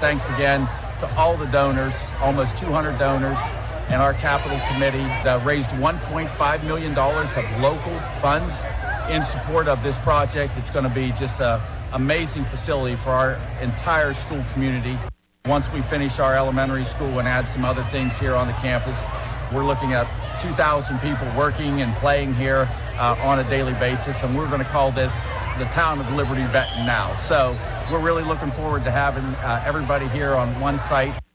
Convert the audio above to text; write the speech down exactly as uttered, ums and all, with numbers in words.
Thanks again to all the donors, almost two hundred donors, and our capital committee that raised one point five million dollars of local funds in support of this project. It's going to be just an amazing facility for our entire school community. Once we finish our elementary school and add some other things here on the campus, we're looking at two thousand people working and playing here uh, on a daily basis, and we're going to call this the town of Liberty Benton now. So we're really looking forward to having uh, everybody here on one site.